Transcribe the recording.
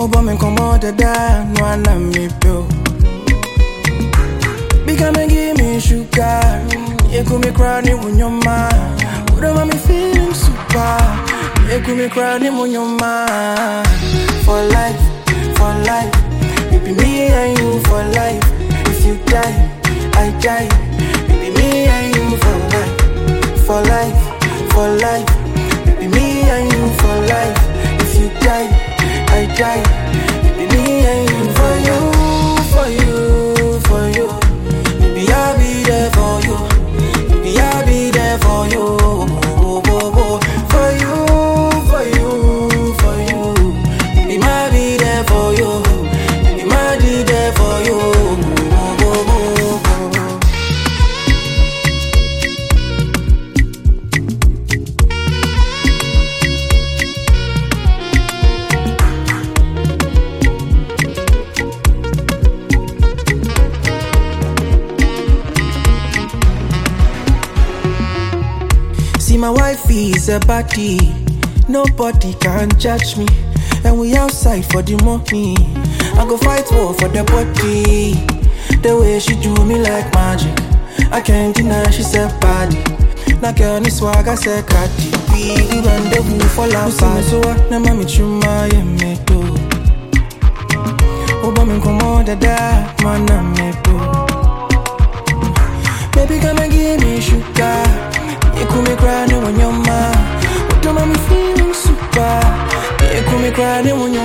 Obama come out the da, no one me pill. Become and give me sugar. You could me crying when you're mine. What am I feeling super? You could me crying when you're mine. For life, baby me and you for life. If you die, I die. Baby me and you for life, baby me and you for life. If you die, I die. Baby me and you for you. Baby I'll be there for you. Baby I'll be there for you. For you. Baby I'll be there for you. Baby I'll be there for you. See my wife is a body, nobody can judge me. And we outside for the money, I go fight war for the body. The way she do me like magic, I can't deny she's a body. Na girl ni swag I say Cardi B, the rendezvous for love. So what na mami chuma ye me do. Obama come out the da, man na me do. Baby come and give me sugar. You could me crying when you're mine. What do me feeling super? You could me crying when you're